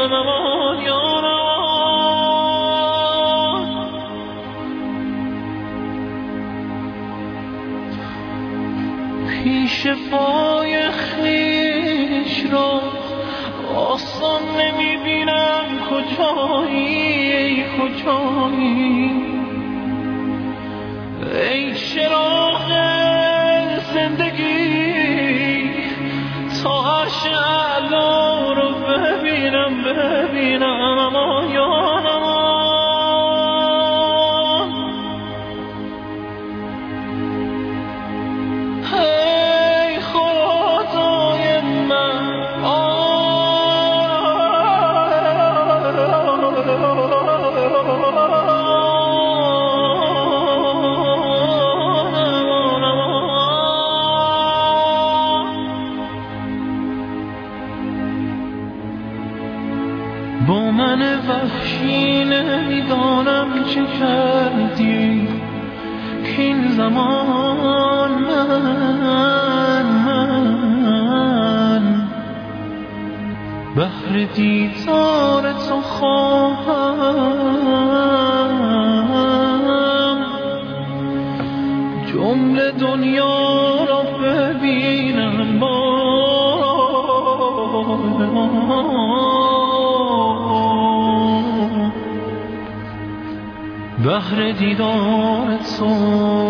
امان یا رمان. پیش پای خویش را آسان نمیبینم، کجایی ای کجایی ای چراغ زندگی، تا عرش اعلا رو ببینم امان یا رمان. ای خدای من با من وحشی نمیدانم چه کردی که این زمان من بهر دیدار تو خواهم جمله دنیا را ببینم بهر دیدار تو.